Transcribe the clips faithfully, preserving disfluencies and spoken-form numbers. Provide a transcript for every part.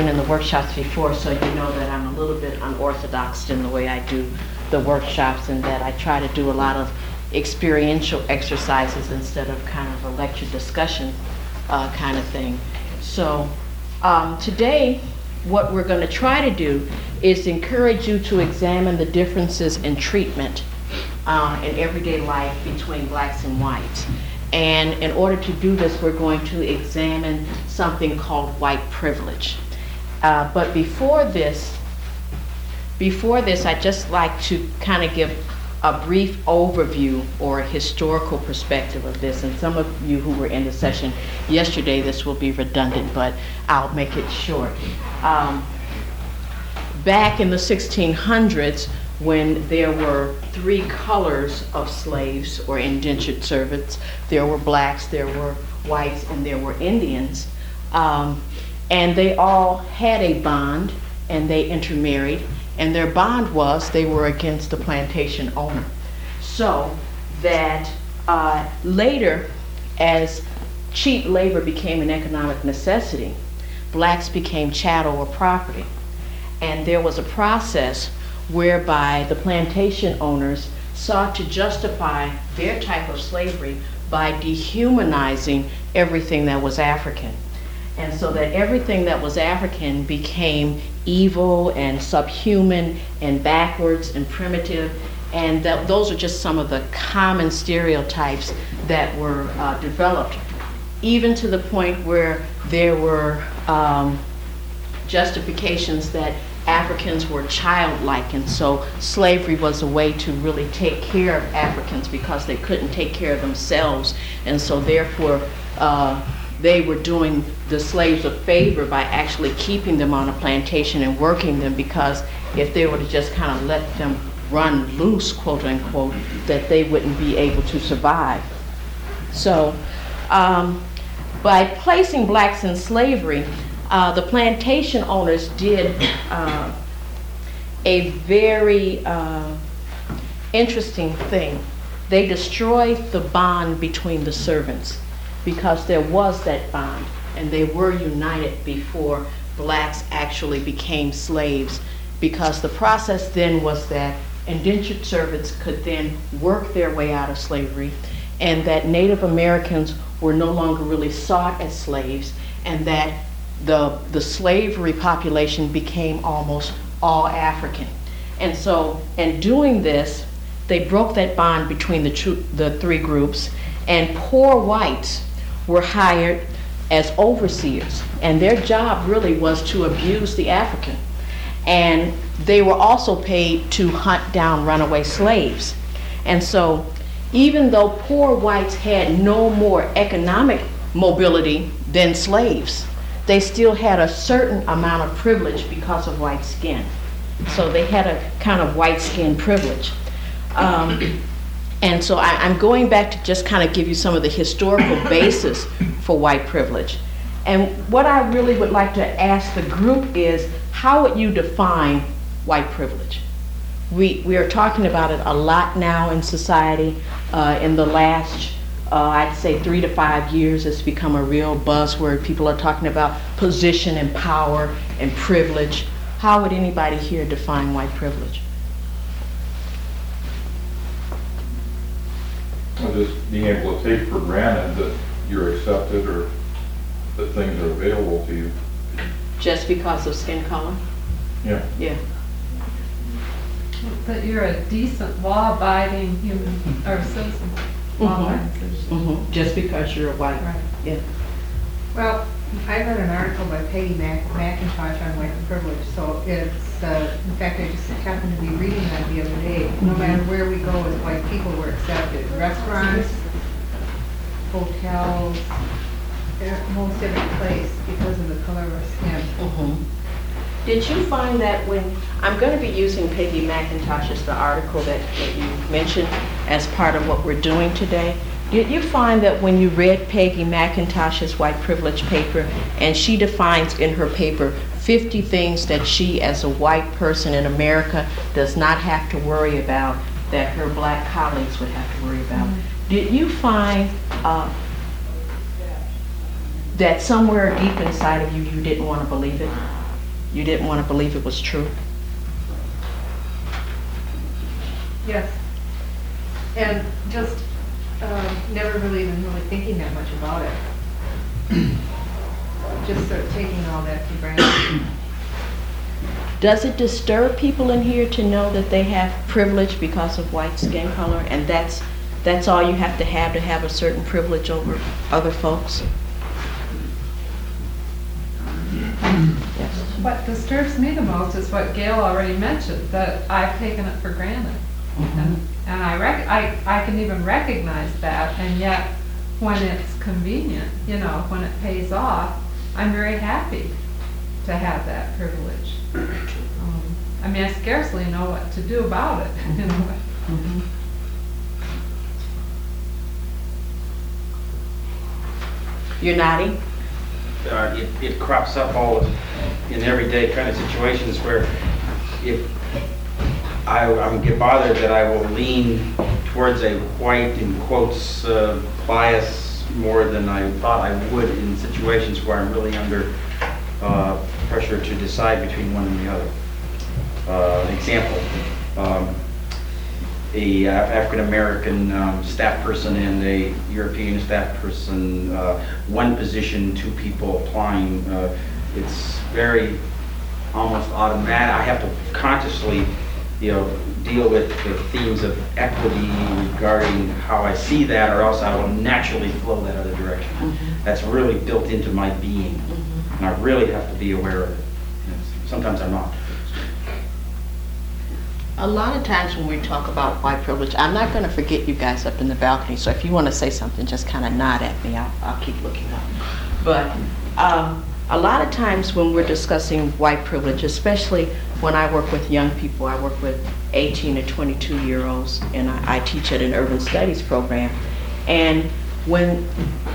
in the workshops before, so you know that I'm a little bit unorthodox in the way I do the workshops, and that I try to do a lot of experiential exercises instead of kind of a lecture discussion uh, kind of thing. So um, today, what we're going to try to do is encourage you to examine the differences in treatment uh, in everyday life between blacks and whites. And in order to do this, we're going to examine something called white privilege. Uh, but before this, before this, I'd just like to kind of give a brief overview or a historical perspective of this. And some of you who were in the session yesterday, this will be redundant, but I'll make it short. Um, back in the sixteen hundreds, when there were three colors of slaves or indentured servants, there were blacks, there were whites, and there were Indians. Um, and they all had a bond, and they intermarried. And their bond was they were against the plantation owner. So that uh, later, as cheap labor became an economic necessity, blacks became chattel or property. And there was a process whereby the plantation owners sought to justify their type of slavery by dehumanizing everything that was African. And so that everything that was African became evil and subhuman and backwards and primitive. And that those are just some of the common stereotypes that were uh, developed, even to the point where there were um, justifications that Africans were childlike, and so slavery was a way to really take care of Africans because they couldn't take care of themselves, and so therefore uh, they were doing the slaves a favor by actually keeping them on a plantation and working them, because if they were to just kind of let them run loose, quote unquote, that they wouldn't be able to survive. So um, by placing blacks in slavery, uh, the plantation owners did uh, a very uh, interesting thing. They destroyed the bond between the servants, because there was that bond, and they were united before blacks actually became slaves, because the process then was that indentured servants could then work their way out of slavery, and that Native Americans were no longer really sought as slaves, and that the, the slavery population became almost all African. And so in doing this, they broke that bond between the, tr- the three groups, and poor whites were hired as overseers, and their job really was to abuse the African. And they were also paid to hunt down runaway slaves. And so even though poor whites had no more economic mobility than slaves, they still had a certain amount of privilege because of white skin. So they had a kind of white skin privilege. Um, And so I, I'm going back to just kind of give you some of the historical basis for white privilege. And what I really would like to ask the group is, how would you define white privilege? We, we are talking about it a lot now in society. Uh, in the last, uh, I'd say three to five years, it's become a real buzzword. People are talking about position and power and privilege. How would anybody here define white privilege? Well, just being able to take for granted that you're accepted or that things are available to you. Just because of skin color? Yeah. Yeah. That you're a decent, law-abiding human, or citizen. Law-abiding citizen. Mm-hmm. Just because you're white. Right. Yeah. Well, I read an article by Peggy Mac- McIntosh on white privilege, so it's, uh, in fact, I just happened to be reading that the other day. No matter where we go as white people, we're accepted. Restaurants, hotels, eh, most every place because of the color of our skin. Mm-hmm. Did you find that when, I'm going to be using Peggy McIntosh's, the article that, that you mentioned as part of what we're doing today, did you find that when you read Peggy McIntosh's white privilege paper, and she defines in her paper fifty things that she as a white person in America does not have to worry about that her black colleagues would have to worry about, mm-hmm. did you find uh, that somewhere deep inside of you, you didn't want to believe it? you didn't want to believe it was true? Yes. And just um, never really even really thinking that much about it. Just sort of taking all that for granted. Does it disturb people in here to know that they have privilege because of white skin color, and that's that's all you have to have to have a certain privilege over other folks? Yes. What disturbs me the most is what Gail already mentioned, that I've taken it for granted. And, and I, rec- I, I can even recognize that, and yet when it's convenient, you know, when it pays off, I'm very happy to have that privilege. Um, I mean, I scarcely know what to do about it, you know. Mhm. You're nodding? Uh, it, it crops up all in everyday kind of situations where if I, I'm get bothered that I will lean towards a white, in quotes, uh, bias more than I thought I would in situations where I'm really under uh, pressure to decide between one and the other. Uh, example, um, a uh, African-American um, staff person and a European staff person, uh, one position, two people applying. Uh, it's very almost automatic. I have to consciously, you know, deal with the themes of equity regarding how I see that, or else I will naturally flow that other direction. Mm-hmm. That's really built into my being, Mm-hmm. and I really have to be aware of it. Sometimes I'm not. A lot of times when we talk about white privilege, I'm not going to forget you guys up in the balcony, so if you want to say something, just kind of nod at me. I'll, I'll keep looking up. But um, a lot of times when we're discussing white privilege, especially when I work with young people, I work with eighteen to twenty-two year olds, and I, I teach at an urban studies program. And when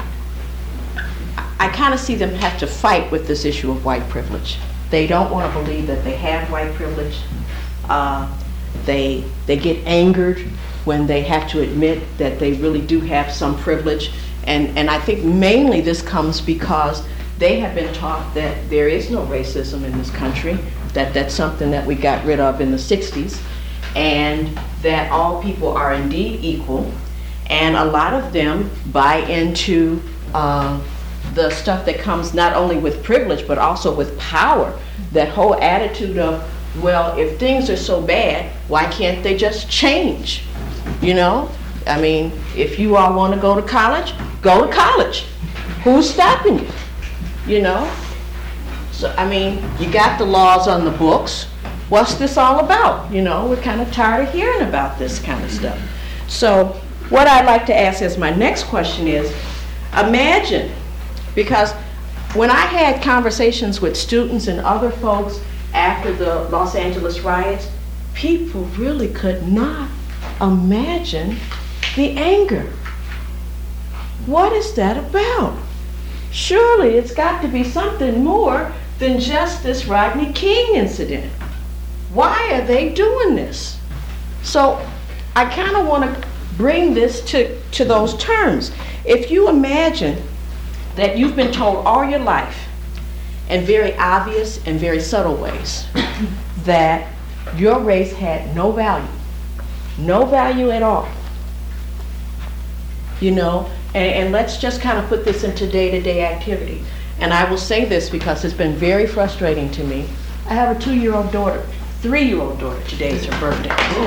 I kind of see them have to fight with this issue of white privilege. They don't want to believe that they have white privilege. Uh, They, they get angered when they have to admit that they really do have some privilege. And, and I think mainly this comes because they have been taught that there is no racism in this country, that that's something that we got rid of in the sixties, and that all people are indeed equal. And a lot of them buy into uh, the stuff that comes not only with privilege, but also with power. That whole attitude of, well, if things are so bad, why can't they just change? You know? I mean, if you all want to go to college, go to college. Who's stopping you? You know? So, I mean, you got the laws on the books. What's this all about? You know, we're kind of tired of hearing about this kind of stuff. So, what I'd like to ask as my next question is, imagine, because when I had conversations with students and other folks after the Los Angeles riots, people really could not imagine the anger. What is that about? Surely it's got to be something more than just this Rodney King incident. Why are they doing this? So I kind of want to bring this to, to those terms. If you imagine that you've been told all your life, in very obvious and very subtle ways, that your race had no value, no value at all. You know, and, and let's just kind of put this into day-to-day activity. And I will say this because it's been very frustrating to me. I have a two-year-old daughter, three-year-old daughter. Today is her birthday.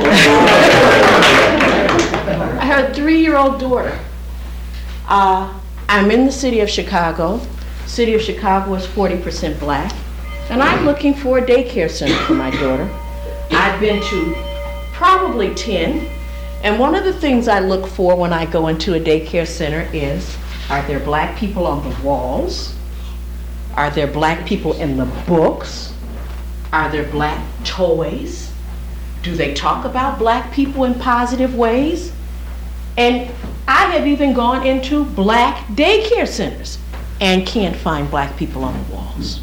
I have a three-year-old daughter. Uh, I'm in the city of Chicago. City of Chicago is forty percent black, and I'm looking for a daycare center for my daughter. I've been to probably ten, and one of the things I look for when I go into a daycare center is, are there black people on the walls? Are there black people in the books? Are there black toys? Do they talk about black people in positive ways? And I have even gone into black daycare centers and can't find black people on the walls.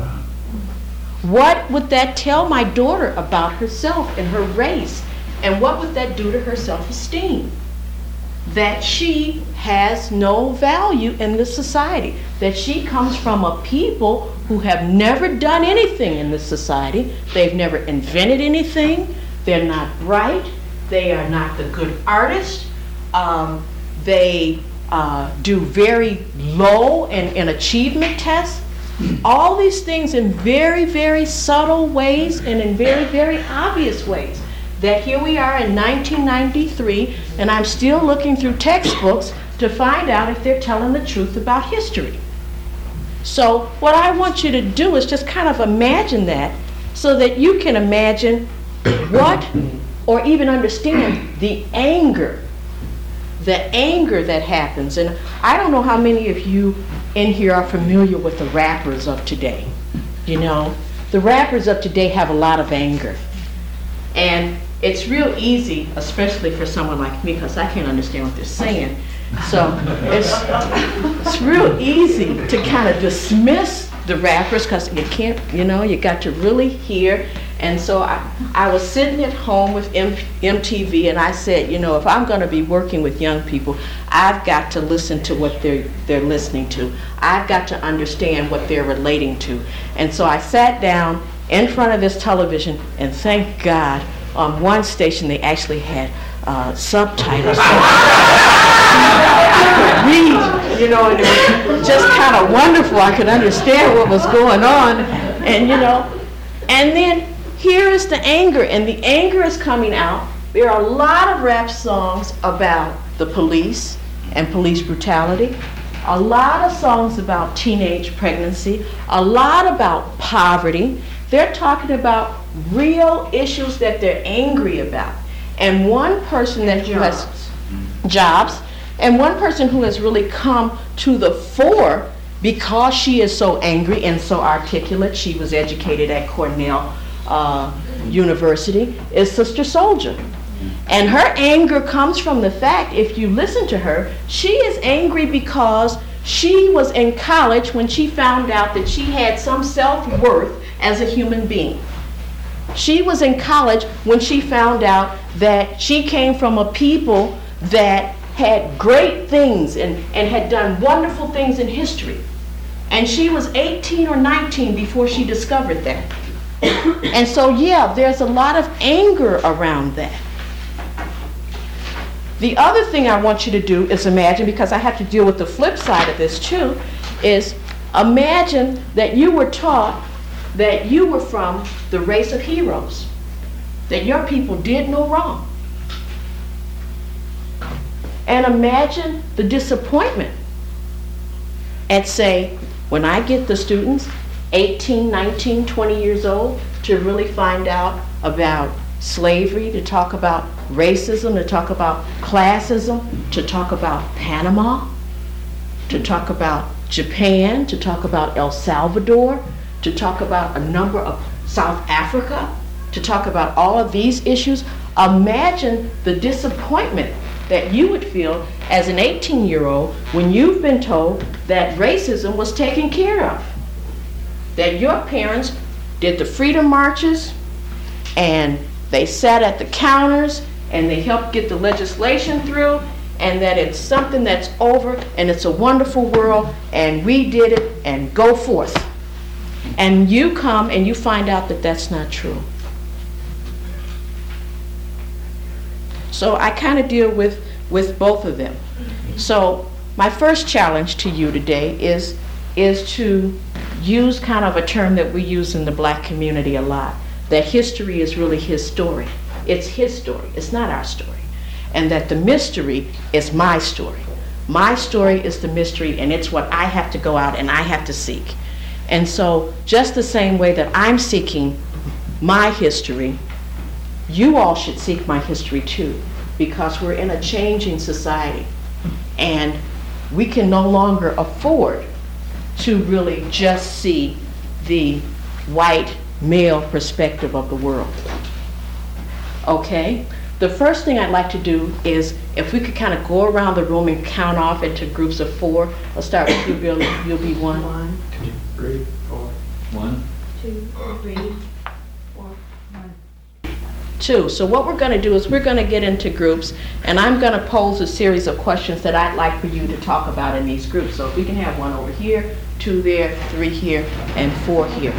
What would that tell my daughter about herself and her race? And what would that do to her self-esteem? that she has no value in this society, that she comes from a people who have never done anything in this society. They've never invented anything. They're not bright. They are not the good artists. Um, they uh, do very low in, in achievement tests. All these things in very, very subtle ways and in very, very obvious ways. That here we are in nineteen ninety-three, and I'm still looking through textbooks to find out if they're telling the truth about history. So what I want you to do is just kind of imagine that, so that you can imagine what, or even understand the anger, the anger that happens. And I don't know how many of you in here are familiar with the rappers of today. You know, the rappers of today have a lot of anger. And it's real easy, especially for someone like me, because I can't understand what they're saying. So it's, it's real easy to kind of dismiss the rappers, because you can't, you know, you got to really hear. And so I, I was sitting at home with M- MTV, and I said, you know, if I'm going to be working with young people, I've got to listen to what they're, they're listening to. I've got to understand what they're relating to. And so I sat down in front of this television, and thank God, on one station they actually had uh, subtitles. So I could read, you know, and it was just kind of wonderful. I could understand what was going on, and you know, and then here is the anger, and the anger is coming out. There are a lot of rap songs about the police and police brutality, a lot of songs about teenage pregnancy, a lot about poverty. They're talking about real issues that they're angry about. And one person that who has jobs, and one person who has really come to the fore because she is so angry and so articulate, she was educated at Cornell uh, University, is Sister Soldier. And her anger comes from the fact, if you listen to her, she is angry because she was in college when she found out that she had some self-worth as a human being. She was in college when she found out that she came from a people that had great things and, and had done wonderful things in history. And she was eighteen or nineteen before she discovered that. And so, yeah, there's a lot of anger around that. The other thing I want you to do is imagine, because I have to deal with the flip side of this too, is imagine that you were taught that you were from the race of heroes, that your people did no wrong. And imagine the disappointment at, say, when I get the students, eighteen, nineteen, twenty years old, to really find out about slavery, to talk about racism, to talk about classism, to talk about Panama, to talk about Japan, to talk about El Salvador, to talk about a number of South Africa, to talk about all of these issues. Imagine the disappointment that you would feel as an eighteen-year-old when you've been told that racism was taken care of, that your parents did the freedom marches and they sat at the counters and they helped get the legislation through, and that it's something that's over and it's a wonderful world and we did it and go forth. And you come and you find out that that's not true. So I kind of deal with, with both of them. So my first challenge to you today is, is to use kind of a term that we use in the black community a lot, that history is really his story. It's his story, it's not our story. And that the mystery is my story. My story is the mystery, and it's what I have to go out and I have to seek. And so just the same way that I'm seeking my history, you all should seek my history too, because we're in a changing society and we can no longer afford to really just see the white male perspective of the world. Okay? The first thing I'd like to do is, if we could kind of go around the room and count off into groups of four. I'll start with you, Bill. You'll be one. One, Two, three, four. One, two, three, four, one. too. So what we're going to do is we're going to get into groups, and I'm going to pose a series of questions that I'd like for you to talk about in these groups. So if we can have one over here, two there, three here, and four here.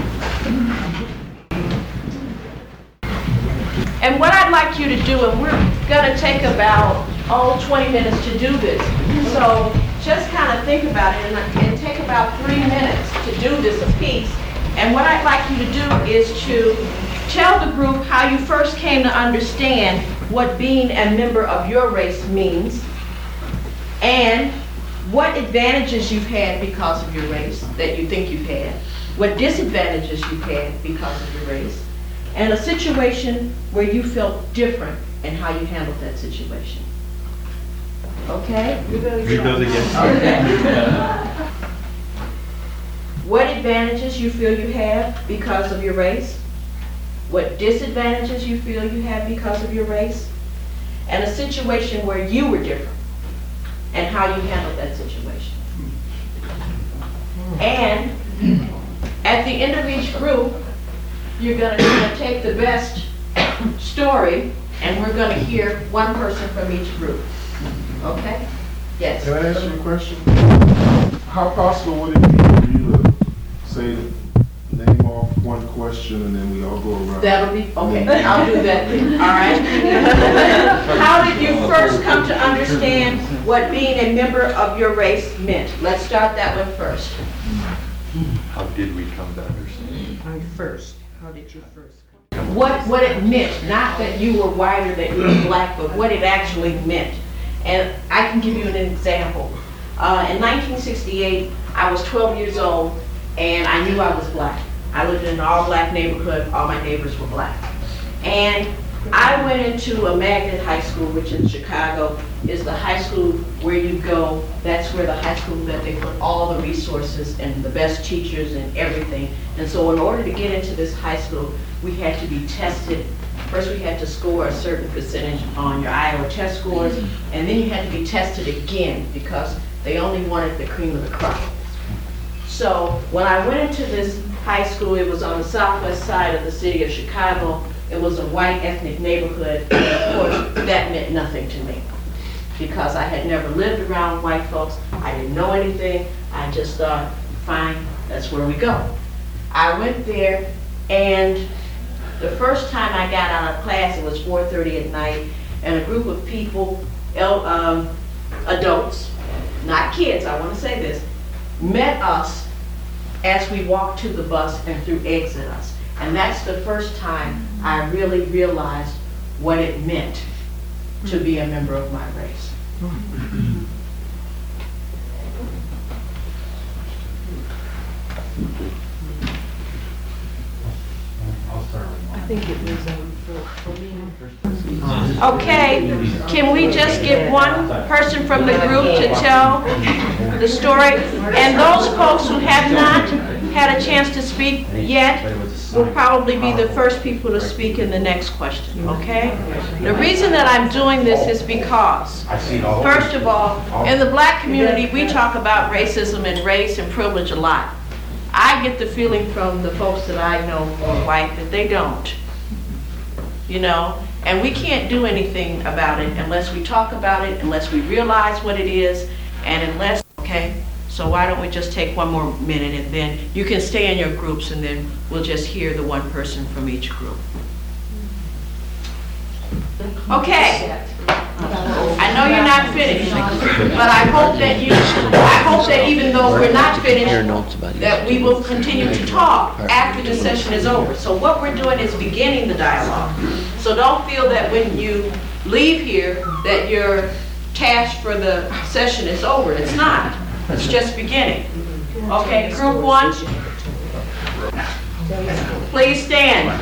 And what I'd like you to do, and we're going to take about, oh, twenty minutes to do this. So just kind of think about it, and, and take about three minutes to do this a piece. And what I'd like you to do is to tell the group how you first came to understand what being a member of your race means, and what advantages you've had because of your race that you think you've had, what disadvantages you've had because of your race, and a situation where you felt different and how you handled that situation. Okay? Rebuild again. Okay. What advantages you feel you have because of your race, what disadvantages you feel you have because of your race, and a situation where you were different and how you handled that situation. And at the end of each group, you're going to take the best story, and we're going to hear one person from each group. Okay? Yes? Can I ask you a question? How possible would it be for you to say, name off one question and then we all go around? That'll be, okay, I'll do that then, all right? How did you first come to understand what being a member of your race meant? Let's start that one first. How did we come to understand? First, how did you first come? What, what it meant, not that you were white or that you were black, but what it actually meant. And I can give you an example. Uh, in nineteen sixty-eight, I was twelve years old, and I knew I was black. I lived in an all-black neighborhood. All my neighbors were black. And I went into a magnet high school, which in Chicago is the high school where you go. That's where the high school that they put all the resources and the best teachers and everything. And so in order to get into this high school, we had to be tested. First, we had to score a certain percentage on your Iowa test scores, and then you had to be tested again because they only wanted the cream of the crop. So when I went into this high school, it was on the southwest side of the city of Chicago. It was a white ethnic neighborhood, and of course, that meant nothing to me because I had never lived around white folks. I didn't know anything. I just thought, fine, that's where we go. I went there, and the first time I got out of class, it was four thirty at night, and a group of people, el- um, adults, not kids, I want to say this, met us as we walked to the bus and through exit us. And that's the first time I really realized what it meant to be a member of my race. I think it was um, for, for me. Okay, can we just get one person from the group to tell the story? And those folks who have not had a chance to speak yet will probably be the first people to speak in the next question, okay? The reason that I'm doing this is because, first of all, in the black community, we talk about racism and race and privilege a lot. I get the feeling from the folks that I know who are white that they don't, you know? And we can't do anything about it unless we talk about it, unless we realize what it is, and unless, okay? So why don't we just take one more minute, and then you can stay in your groups, and then we'll just hear the one person from each group. Okay. I know you're not finished, but I hope that you, I hope that even though we're not finished, that we will continue to talk after the session is over. So what we're doing is beginning the dialogue. So don't feel that when you leave here that your task for the session is over. It's not. It's just beginning. Okay, group one. Please stand.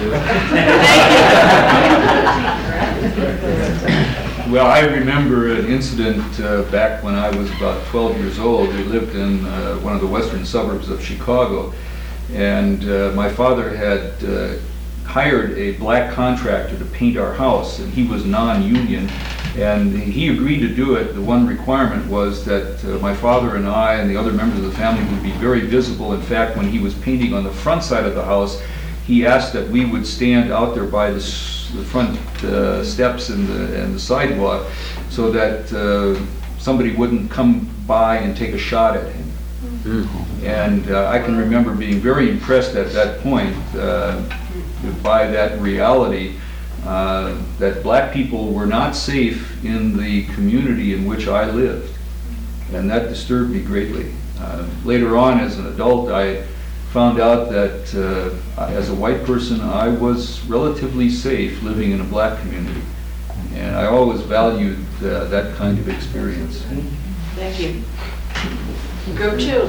Thank you. Well, I remember an incident uh, back when I was about twelve years old. We lived in uh, one of the western suburbs of Chicago, and uh, my father had uh, hired a black contractor to paint our house, and he was non-union, and he agreed to do it. The one requirement was that uh, my father and I and the other members of the family would be very visible. In fact, when he was painting on the front side of the house, he asked that we would stand out there by the the front uh, steps and the, and the sidewalk, so that uh, somebody wouldn't come by and take a shot at him. And uh, I can remember being very impressed at that point uh, by that reality, uh, that black people were not safe in the community in which I lived. And that disturbed me greatly. Uh, later on, as an adult, I found out that uh, as a white person, I was relatively safe living in a black community. And I always valued uh, that kind of experience. Thank you. Group two.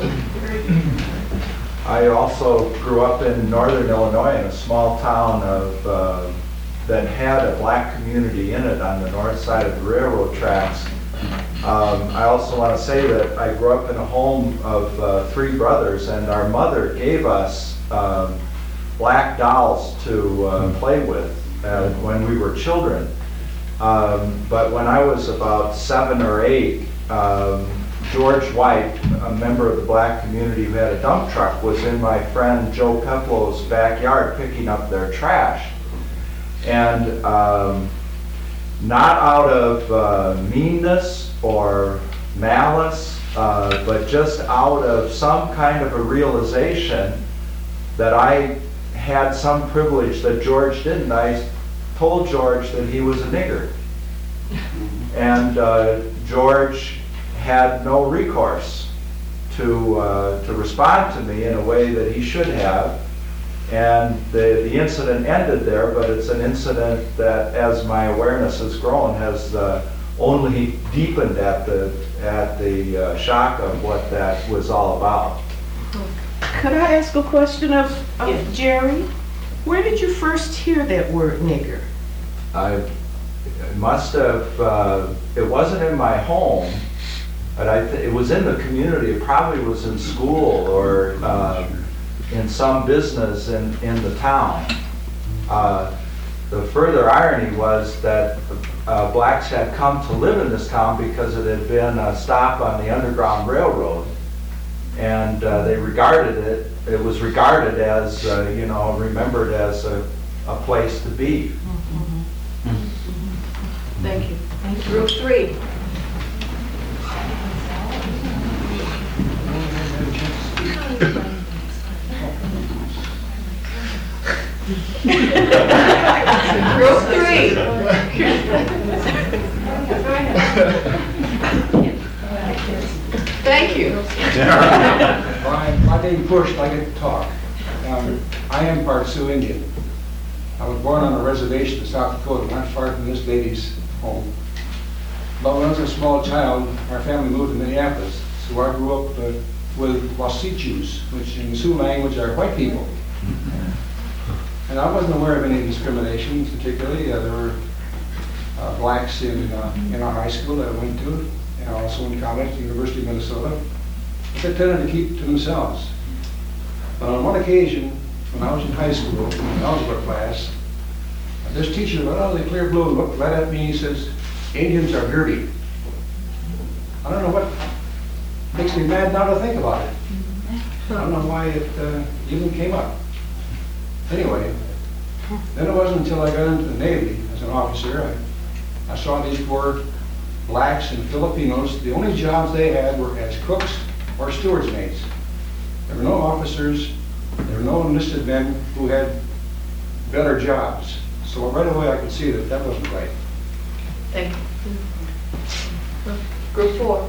I also grew up in northern Illinois in a small town of, uh, that had a black community in it on the north side of the railroad tracks. Um, I also want to say that I grew up in a home of uh, three brothers, and our mother gave us um, black dolls to uh, play with uh, when we were children. Um, but when I was about seven or eight, um, George White, a member of the black community who had a dump truck, was in my friend Joe Peplow's backyard picking up their trash. And um, not out of uh, meanness or malice, uh, but just out of some kind of a realization that I had some privilege that George didn't. I told George that he was a nigger. And uh, George had no recourse to, uh, to respond to me in a way that he should have. And the, the incident ended there, but it's an incident that, as my awareness has grown, has uh, only deepened at the, at the uh, shock of what that was all about. Could I ask a question of, of Jerry? Where did you first hear that word nigger? I must have, uh, it wasn't in my home, but I th- it was in the community. It probably was in school or uh, in some business in, in the town. Uh, the further irony was that uh, blacks had come to live in this town because it had been a stop on the Underground Railroad. And uh, they regarded it, it was regarded as, uh, you know, remembered as a, a place to be. Thank you. Group three. Group three. Thank you. My, my name Bush, I get to talk. Um, I am part Sioux Indian. I was born on a reservation in South Dakota, not far from this lady's home. But when I was a small child, our family moved to Minneapolis, so I grew up uh, with Wasichus, which in Sioux language are white people. And I wasn't aware of any discrimination, particularly. Uh, there were uh, blacks in, uh, in our high school that I went to, and also in college, the University of Minnesota. But they tended to keep to themselves. But on one occasion, when I was in high school, in the algebra class, this teacher went out of the clear blue and looked right at me and he says, "Indians are dirty." I don't know what makes me mad now to think about it. I don't know why it uh, even came up. Anyway, then it wasn't until I got into the Navy as an officer, I, I saw these poor blacks and Filipinos, the only jobs they had were as cooks or stewards mates. There were no officers, there were no enlisted men who had better jobs. So right away I could see that that wasn't right. Thank you. Group four.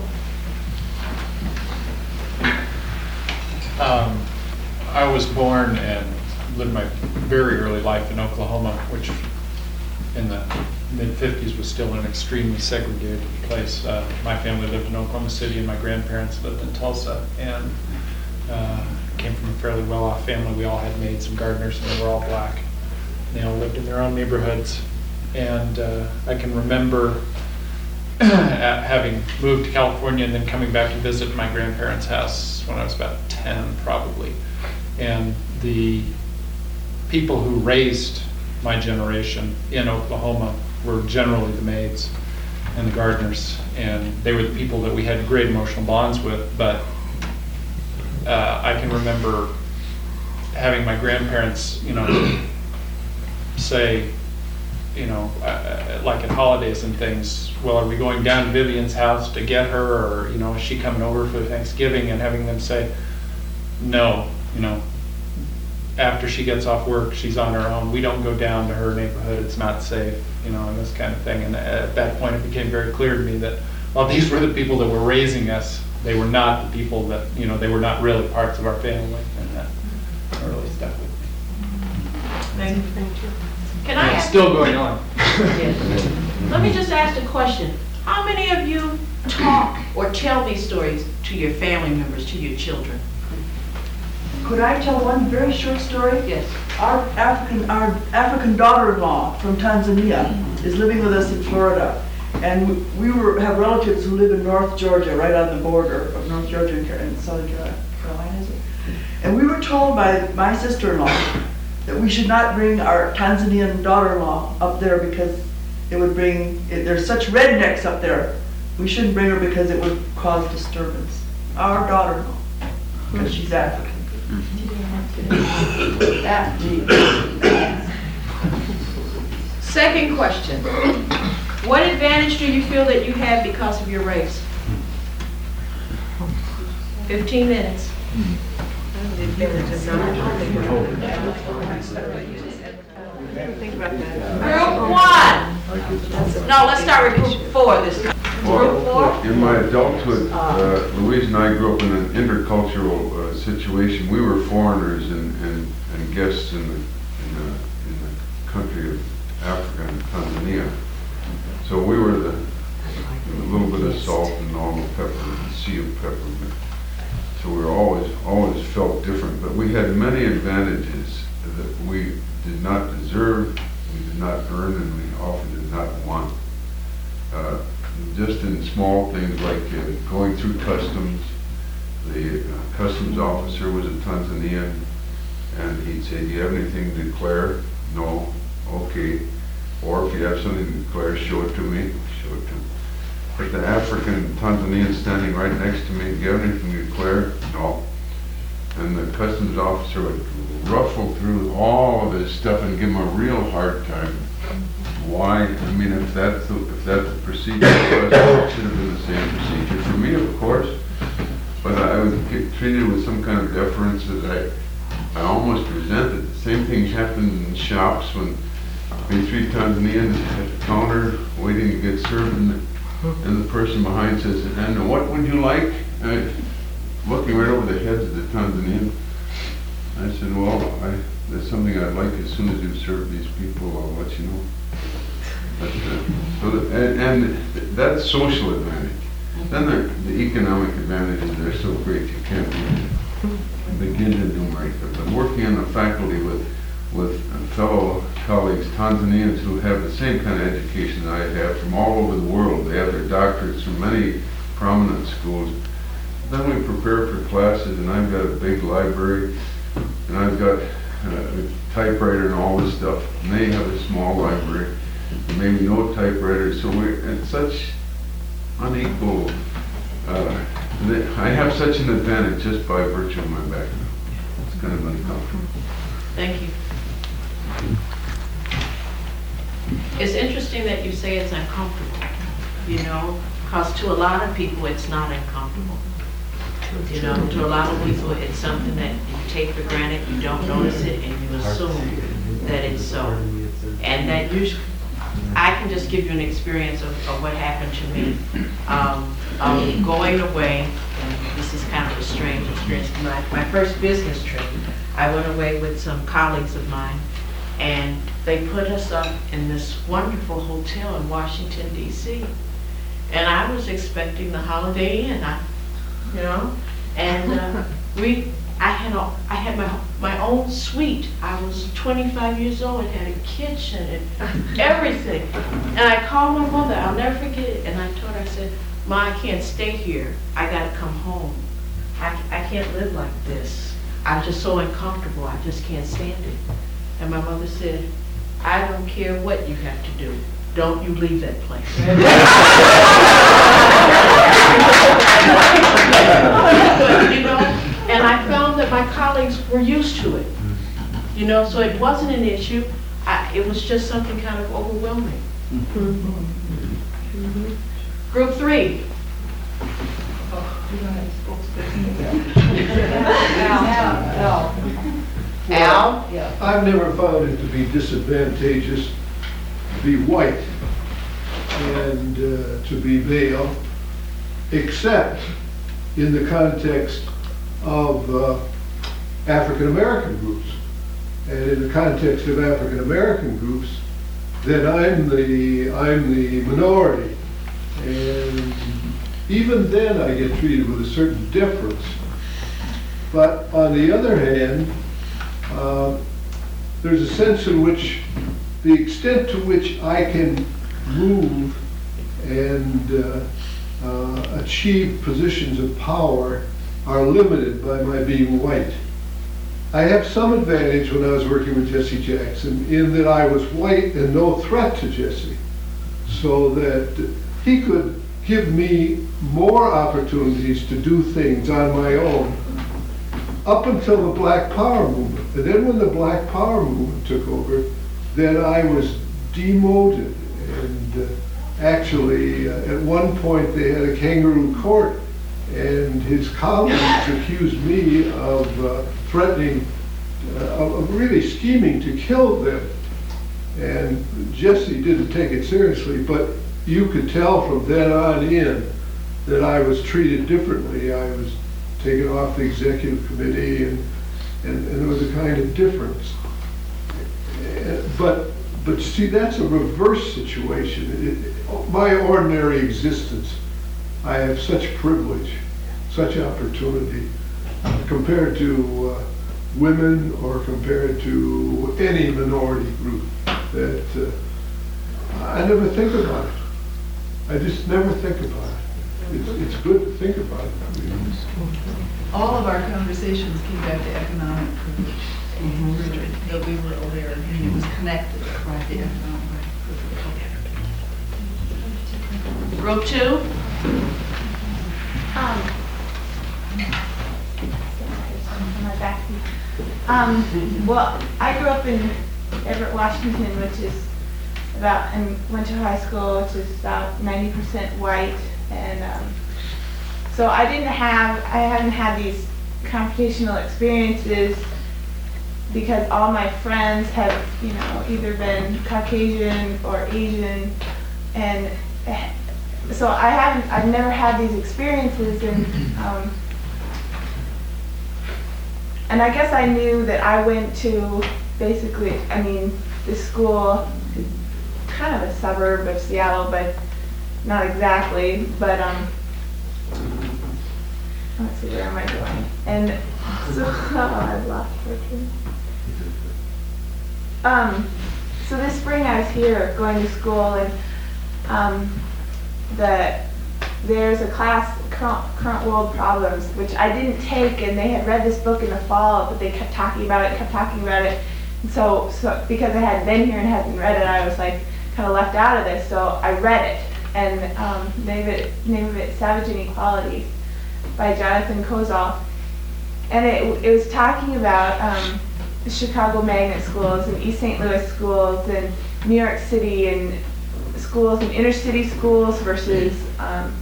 Um, I was born and lived my very early life in Oklahoma, which in the mid fifties was still an extremely segregated place. Uh, my family lived in Oklahoma City and my grandparents lived in Tulsa, and uh, came from a fairly well-off family. We all had maids and gardeners, and they were all black. They all lived in their own neighborhoods. And uh, I can remember having moved to California and then coming back to visit my grandparents' house when I was about ten, probably. And the people who raised my generation in Oklahoma were generally the maids and the gardeners, and they were the people that we had great emotional bonds with. But uh, I can remember having my grandparents, you know, say, you know, uh, like at holidays and things, well, are we going down to Vivian's house to get her, or, you know, is she coming over for Thanksgiving, and having them say, no, you know, after she gets off work, she's on her own. We don't go down to her neighborhood. It's not safe, you know, and this kind of thing. And at that point, it became very clear to me that, well, these were the people that were raising us. They were not the people that, you know, they were not really parts of our family, and that really stuck with me. Thank you. Thank you. Can I It's ask? still going on. Yes. Let me just ask a question. How many of you talk or tell these stories to your family members, to your children? Could I tell one very short story? Yes. Our African, our African daughter-in-law from Tanzania is living with us in Florida. And we- we were, have relatives who live in North Georgia, right on the border of North Georgia and Car- and Southern Car- Carolina, is it? And we were told by my sister-in-law that we should not bring our Tanzanian daughter-in-law up there because it would bring, it- there's such rednecks up there. We shouldn't bring her because it would cause disturbance. Our daughter-in-law, because she's African. Second question. What advantage do you feel that you have because of your race? Fifteen minutes. Group one. No, let's start with group four this time. Group four? In my adulthood, uh, Louise and I grew up in an intercultural uh, situation. We were foreigners and, and, and guests in the, in, the, in the country of Africa and Tanzania. So we were the, a little bit of salt and normal pepper and sea of pepper. So we were always, always felt different. But we had many advantages that we did not deserve, we did not earn, and we often did not want. Uh, just in small things like uh, going through customs. The uh, customs officer was a Tanzanian, and he'd say, do you have anything to declare? No. Okay. Or if you have something to declare, show it to me. Show it to him. But the African Tanzanian standing right next to me, do you have anything to declare? No. And the customs officer would ruffle through all of his stuff and give him a real hard time. Why? I mean, if that's the, if that's the procedure for us, it should have been the same procedure for me, of course. But I was get treated with some kind of deference that I, I almost resented. The same thing happened in shops when we three Tanzanians at the counter waiting to get served, and the, and the person behind says, "And what would you like?" I, looking right over the heads of the Tanzanian, I said, "Well, I, there's something I'd like as soon as you serve these people. I'll let you know." But, uh, so the, and, and that's social advantage. Then the, the economic advantages, they're so great you can't begin to enumerate them. But working on the faculty with, with fellow colleagues, Tanzanians who have the same kind of education I have from all over the world. They have their doctorates from many prominent schools. Then we prepare for classes, and I've got a big library, and I've got a typewriter and all this stuff, and they have a small library. Maybe no typewriter, so we're at such unequal, uh, I have such an advantage just by virtue of my background. It's kind of uncomfortable. Thank you. It's interesting that you say it's uncomfortable, you know, because to a lot of people it's not uncomfortable. You know, to a lot of people it's something that you take for granted, you don't notice it, and you assume that it's so. And that usually, I can just give you an experience of, of what happened to me. Um, um, going away, and this is kind of a strange experience, my, my first business trip, I went away with some colleagues of mine, and they put us up in this wonderful hotel in Washington, D C And I was expecting the Holiday Inn, I, you know, and uh, we, I had a, I had my my own suite. I was twenty-five years old and had a kitchen and everything. And I called my mother, I'll never forget it, and I told her, I said, "Ma, I can't stay here. I gotta come home. I, I can't live like this. I'm just so uncomfortable. I just can't stand it." And my mother said, "I don't care what you have to do. Don't you leave that place." You know, and I found that my colleagues were used to it. You know, so it wasn't an issue. I, it was just something kind of overwhelming. Group three. Al? Al? I've never found it to be disadvantageous to be white and uh, to be male, except in the context of uh, African American groups. And in the context of African American groups, then I'm the I'm the minority, and even then I get treated with a certain deference. But on the other hand, uh, there's a sense in which the extent to which I can move and uh, uh, achieve positions of power are limited by my being white. I have some advantage when I was working with Jesse Jackson in that I was white and no threat to Jesse, so that he could give me more opportunities to do things on my own up until the Black Power movement. And then when the Black Power movement took over, then I was demoted. And uh, actually, uh, at one point they had a kangaroo court, and his colleagues accused me of uh, threatening, uh, of really scheming to kill them. And Jesse didn't take it seriously, but you could tell from then on in that I was treated differently. I was taken off the executive committee, and, and, and there was a kind of difference. Uh, But, but see, that's a reverse situation. It, my ordinary existence, I have such privilege, such opportunity, uh, compared to uh, women or compared to any minority group, that uh, I never think about it. I just never think about it. It's, it's good to think about it. I mean, All of our conversations came back to economic privilege, that we were aware, and it was connected to economic privilege. Group two? Um, my back seat. Um, well, I grew up in Everett, Washington, which is about, and went to high school, which is about ninety percent white, and um, so I didn't have, I haven't had these confrontational experiences because all my friends have, you know, either been Caucasian or Asian, and so I haven't, I've never had these experiences, and um, and I guess I knew that I went to basically, I mean, this school is kind of a suburb of Seattle, but not exactly, but um, let's see, where am I going? And so, oh, I've lost it. Um, so this spring I was here going to school, and um, the there's a class, current, current world problems, which I didn't take, and they had read this book in the fall, but they kept talking about it, kept talking about it. And so, so because I hadn't been here and hadn't read it, I was like kind of left out of this. So I read it, and um, name it, name of it, Savage Inequalities, by Jonathan Kozol, and it it was talking about um, the Chicago magnet schools and East Saint Louis schools and New York City and schools and inner city schools versus um,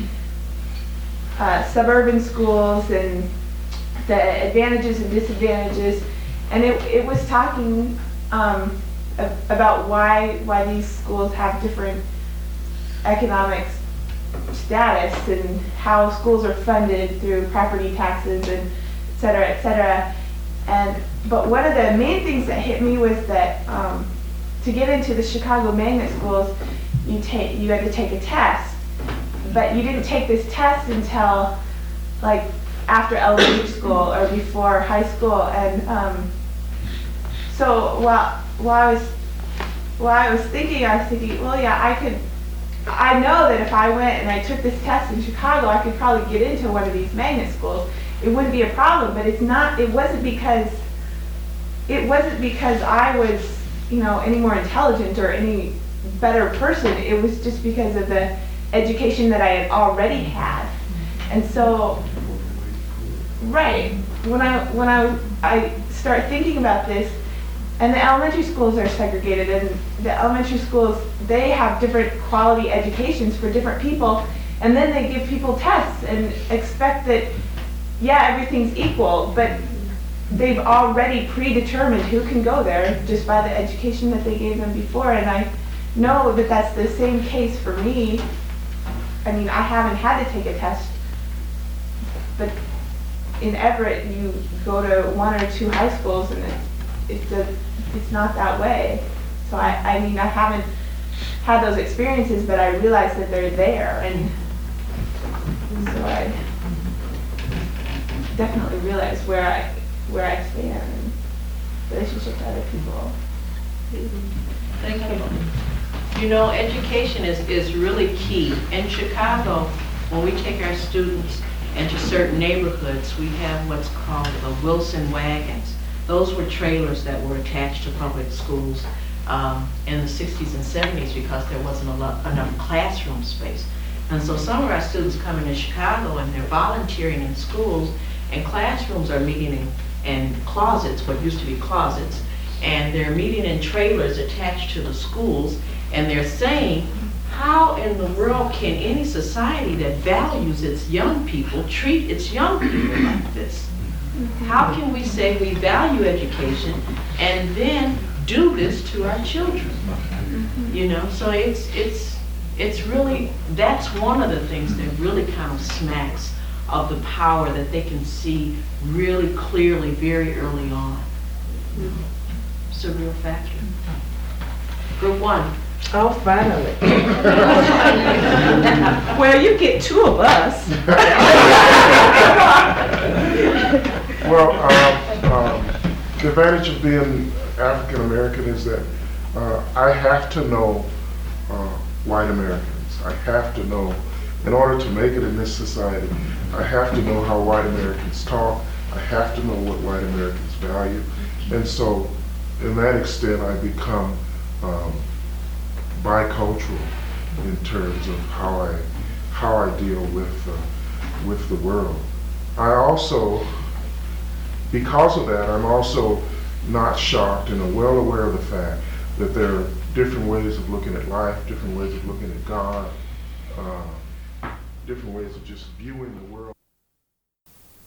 uh, suburban schools and the advantages and disadvantages. And it, it was talking um, about why why these schools have different economic status and how schools are funded through property taxes and et cetera, et cetera. And but one of the main things that hit me was that um, to get into the Chicago magnet schools, you take you had to take a test, but you didn't take this test until like after elementary school or before high school. And um, so while while I was while I was thinking, I was thinking, well, yeah, I could. I know that if I went and I took this test in Chicago, I could probably get into one of these magnet schools. It wouldn't be a problem, but it's not. It wasn't because it wasn't because I was, you know, any more intelligent or any better person. It was just because of the education that I had already had. And so, right when I when I I start thinking about this, And the elementary schools are segregated, and the elementary schools, they have different quality educations for different people, and then they give people tests and expect that, yeah, everything's equal, but they've already predetermined who can go there just by the education that they gave them before, and I know that that's the same case for me. I mean, I haven't had to take a test, but in Everett, you go to one or two high schools, and it, it's a, it's not that way. So I, I mean, I haven't had those experiences, but I realize that they're there, and so I definitely realize where I where I stand in relationship to other people. Thank you. You know, education is, is really key. In Chicago, when we take our students into certain neighborhoods, we have what's called the Wilson wagons. Those were trailers that were attached to public schools um, in the sixties and seventies because there wasn't a lot, enough classroom space. And so some of our students come into Chicago and they're volunteering in schools, and classrooms are meeting in, in closets, what used to be closets, and they're meeting in trailers attached to the schools, and they're saying, how in the world can any society that values its young people treat its young people like this? How can we say we value education and then do this to our children? You know, so it's, it's, it's really, that's one of the things that really kind of smacks of the power that they can see really clearly very early on. It's a real factor. Group one. Oh, finally. Well, you get two of us. Well, um, um, the advantage of being African American is that uh, I have to know uh, white Americans. I have to know, in order to make it in this society, I have to know how white Americans talk. I have to know what white Americans value. And so, in that extent, I become um, bicultural in terms of how I how I deal with uh, with the world. I also, because of that, I'm also not shocked and am well aware of the fact that there are different ways of looking at life, different ways of looking at God, uh, different ways of just viewing the world.